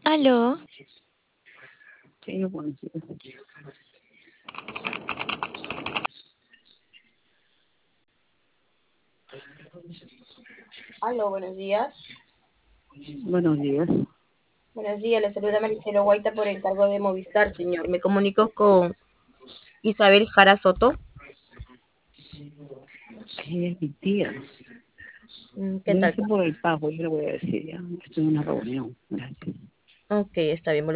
Aló, Sí, bueno, sí. Aló, buenos días. Buenos días. Buenos días, le saluda Maricelo Guaita por encargo de Movistar, señor. Me comunico con Isabel Jara Soto. Ella es mi tía. ¿Qué tal? Gracias por el pago, yo le voy a decir ya. Estoy en una reunión. Gracias. Ok, está bien.